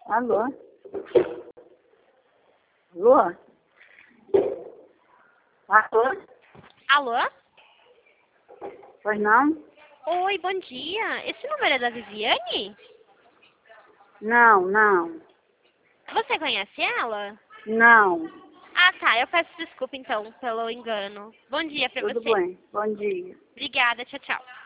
Alô? Alô? Alô? Alô? Pois não? Oi, bom dia. Esse número é da Viviane? Não, não. Você conhece ela? Não. Ah, tá. Eu peço desculpa, então, pelo engano. Bom dia pra Tudo você. bem. Bom dia. Obrigada. Tchau, tchau.